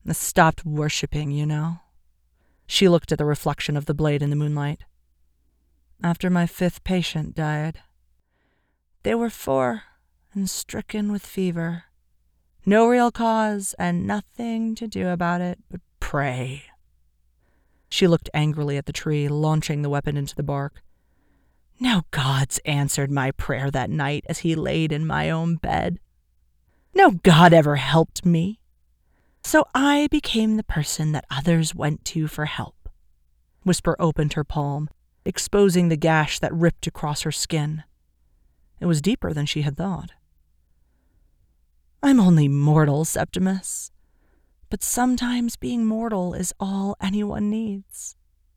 I stopped worshipping, you know." She looked at the reflection of the blade in the moonlight. "After my 5th patient died. They were 4 and stricken with fever. No real cause and nothing to do about it but pray." She looked angrily at the tree, launching the weapon into the bark. "No gods answered my prayer that night as he laid in my own bed. No god ever helped me. So I became the person that others went to for help." Whisper opened her palm, exposing the gash that ripped across her skin. It was deeper than she had thought. "I'm only mortal, Septimus. But sometimes being mortal is all anyone needs."